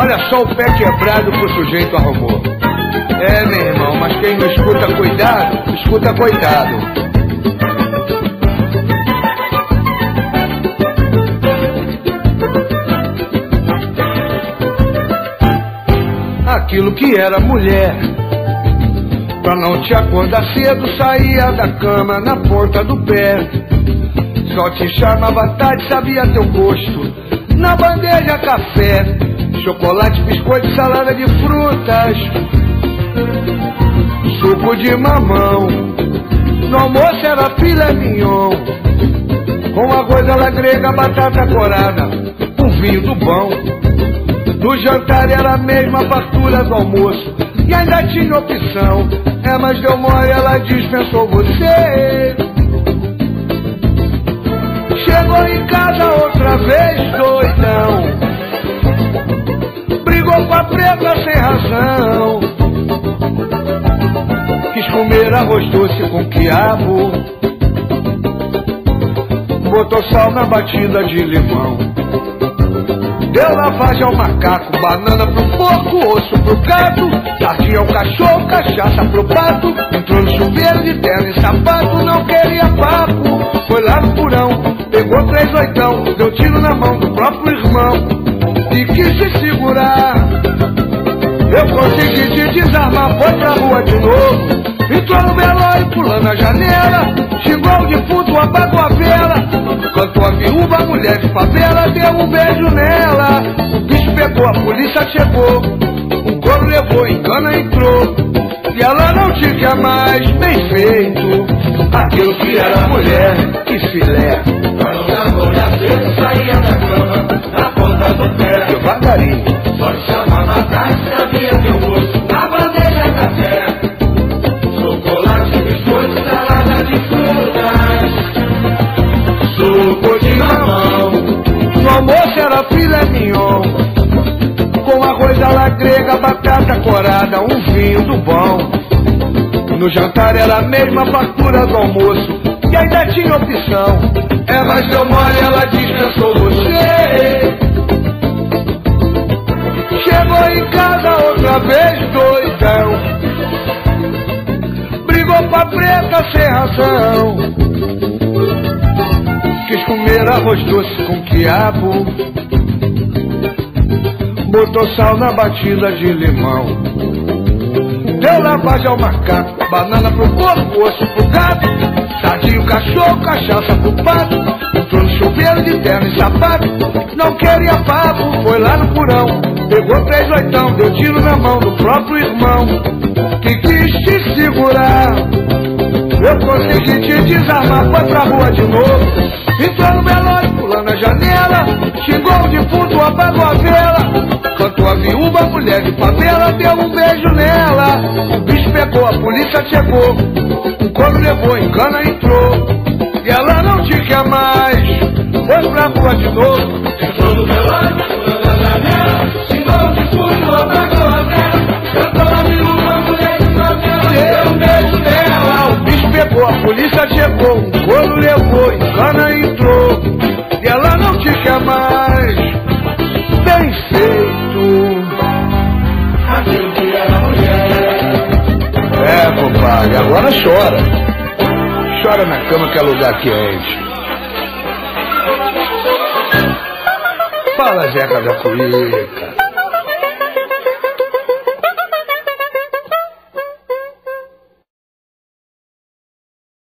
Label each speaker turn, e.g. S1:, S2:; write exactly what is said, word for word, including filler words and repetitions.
S1: Olha só o pé quebrado que o sujeito arrumou. É, meu irmão, mas quem não escuta cuidado, escuta coitado. Aquilo que era mulher, pra não te acordar cedo, saía da cama na ponta do pé. Só te chamava tarde, sabia teu gosto, na bandeja café, chocolate, biscoito, salada de frutas, suco de mamão. No almoço era filé mignon, com arroz à la grega, batata corada, um vinho do bom. No jantar era a mesma fartura do almoço, e ainda tinha opção. É, mas deu mole, ela dispensou você. Chegou em casa outra vez doidão, brigou com a preta sem razão, quis comer arroz doce com quiabo, botou sal na batida de limão. Deu lavagem ao macaco, banana pro porco, osso pro gato, sardinha ao cachorro, cachaça pro pato. Entrou no chuveiro de terno e sapato, não queria papo. Foi lá no porão, pegou três oitão, deu tiro na mão do próprio irmão e quis se segurar. Eu consegui te desarmar, foi pra rua de novo. Entrou no velório, pulando a janela, xingou o defunto, apagou a vela, cantou a viúva, a mulher de favela, deu um beijo nela. O bicho pegou, a polícia chegou, o couro levou, em cana entrou, e ela não te quer mais, bem feito. Aquilo que era mulher, que filé, pra não dar bolha cedo, saía da cama, na ponta do pé, devagarinho, só te chamava tarde, sabia teu gosto, na bandeja café, chocolate, biscoito, salada de frutas, suco de mamão. No almoço era filé mignon, com arroz à la grega, batata corada, um vinho do bom. No jantar era a mesma fartura do almoço, e ainda tinha opção. É, mas deu mole, ela dispensou você. Chegou em casa outra vez doidão, brigou com a preta sem razão, quis comer arroz doce com quiabo, botou sal na batida de limão. Deu lavagem ao macaco, banana pro porco, osso pro gato, sardinha o cachorro, cachaça pro pato. Entrou no chuveiro de terno e sapato, não queria papo. Foi lá no porão, pegou três oitão, deu tiro na mão do próprio irmão que quis te segurar. Eu consegui te desarmar, foi pra rua de novo. Entrou no velório, pulando a janela, xingou o defunto, apagou a vela, cantou a viúva, a mulher de favela, deu um beijo nela. O bicho pegou, a polícia chegou, o couro levou, em cana entrou, e ela não te quer mais, foi pra rua de novo. Entrou no velório, pulando a janela, xingou o defunto, apagou a vela, cantou a viúva, a mulher de favela, deu um beijo nela. O bicho pegou, a polícia chegou, o couro levou, em cana entrou, e ela não te quer mais, bem feito. Aquilo que era mulher. É, compadre, agora chora. Chora na cama que é lugar quente. Fala, Zeca da Cuíca.